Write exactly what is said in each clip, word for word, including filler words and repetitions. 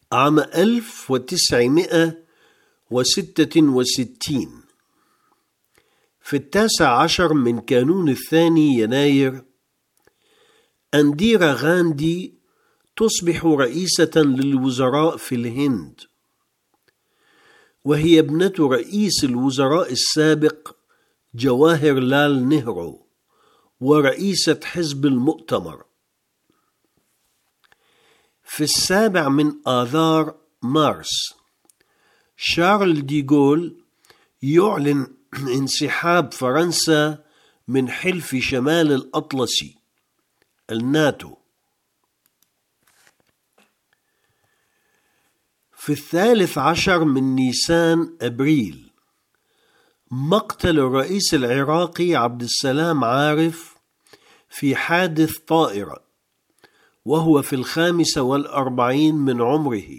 عام ألف وتسعمائة وستة وستين في التاسع عشر من كانون الثاني يناير أنديرا غاندي تصبح رئيسة للوزراء في الهند، وهي ابنة رئيس الوزراء السابق جواهر لال نهرو ورئيسة حزب المؤتمر. في السابع من آذار مارس شارل ديغول يعلن انسحاب فرنسا من حلف شمال الأطلسي الناتو. في الثالث عشر من نيسان أبريل مقتل الرئيس العراقي عبد السلام عارف في حادث طائرة وهو في الخامسة والأربعين من عمره،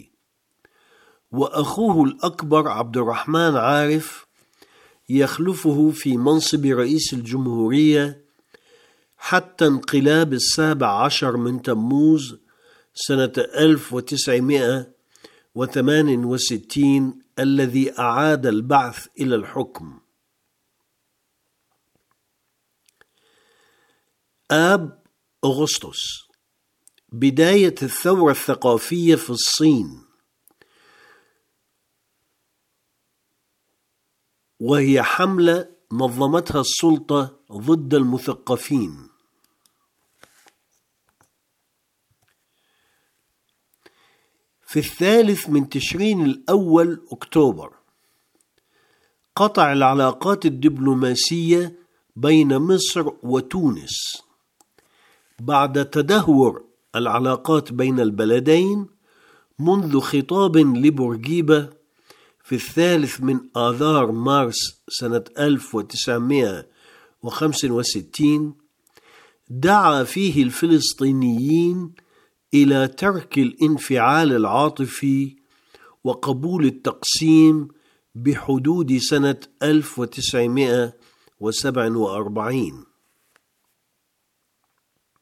وأخوه الأكبر عبد الرحمن عارف يخلفه في منصب رئيس الجمهورية حتى انقلاب السابع عشر من تموز سنة ألف وتسعمائة وثمانية وستين الذي أعاد البعث إلى الحكم. آب أغسطس بداية الثورة الثقافية في الصين، وهي حملة نظمتها السلطة ضد المثقفين. في الثالث من تشرين الأول أكتوبر قطع العلاقات الدبلوماسية بين مصر وتونس بعد تدهور العلاقات بين البلدين منذ خطاب لبورقيبة في الثالث من آذار مارس سنة ألف وتسعمائة وخمسة وستين دعا فيه الفلسطينيين إلى ترك الانفعال العاطفي وقبول التقسيم بحدود سنة ألف وتسعمائة وسبعة وأربعين.